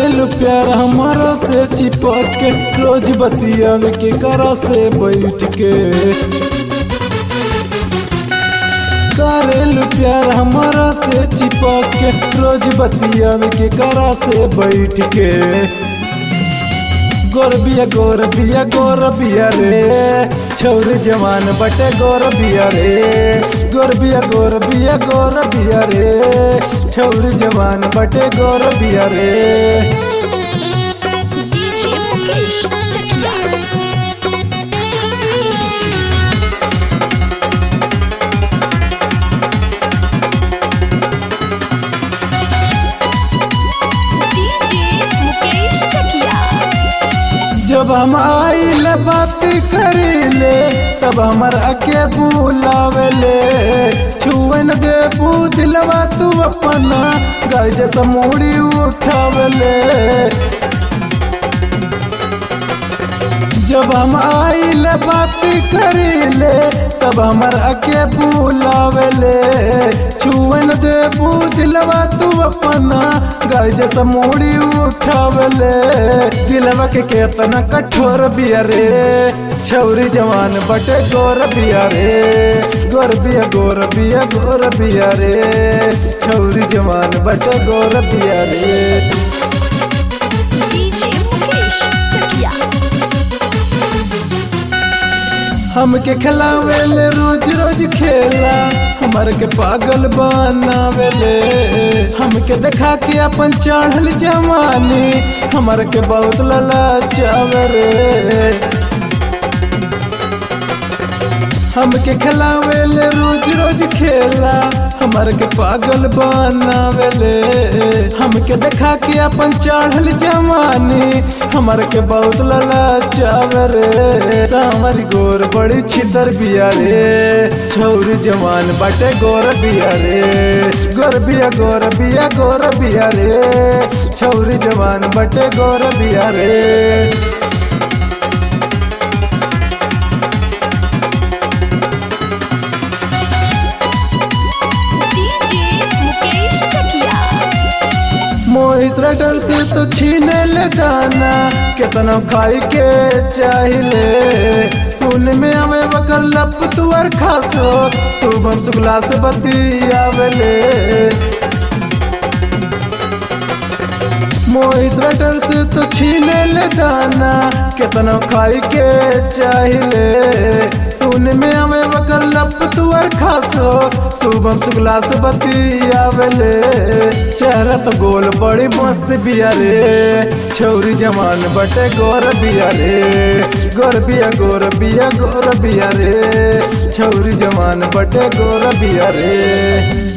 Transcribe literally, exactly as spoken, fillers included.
करेलू प्यार हमारा से चिपक के, रोज बतिया के करा से बैठ के। करेलू प्यार हमारा से चिपक के, रोज बतिया के करा से बैठ के। गोर बिया गोर बिया गोर बिया रे, छौरी जवान बटे गोर बिया रे। गोर बिया गोर बिया गोर बिया रे, छौरी जवान बटे गोर बिया रे। डीजे मुकेश चकिया। जब हम आइल बात करीले, तब हमारा के बुलावेले। छुअन दे दिलवा तू अपना, गाय जैसा मूड़ी उठावेले। जब हम आइल बात करीले, तब हमारा के बुलावेले। छुअन दे दिलवा तू अपना, गाय जैसा मूड़ी उठावेले। दिलवा के केतना कठोर बिया रे, छौरी जवान बटे गोर बिया रे। गोर बिया गोर बिया गोर बिया रे, छौरी जवान बटे गोर बिया रे। डीजे मुकेश चकिया। हमके खिलावेले रोज रोज खेला, हमार के पागल बनावेले। हमके देखा के अपन चढ़ल जवानी, हमार के बहुत ललचावे रे। हमके खिलावेले रोज रोज खेला, हमार के पागल बनावेले। हमके देखा के अपन चढ़ल जवानी, हमार के बहुत ललचावे रे। हमारी गोर बड़ी छितर बिया रे, छौरी जवान बाटे गोर बिया रे। गोर बिया गोर बिया गोर बिया रे, छौरी जवान बाटे गोर बिया रे। मोहित रटल से तो छीने ले दाना, केतना खाई के चाहिले। सुन में हमें बकर लप तुअर खासो, शुभम शुक्ला से बतियावेले। मोहित रटल से तो छीने ले दाना, केतना खाई के चाहिले। सुन में हमें बकर लप तुअर खासो, शुभम शुक्ला से बतियावेले। चेहरा तो गोल बड़ी मस्त बिया रे, छौरी जवान बटे गोर बिया रे। गोर बिया गोर बिया गोर बिया रे, छौरी जवान बटे गोर बिया रे।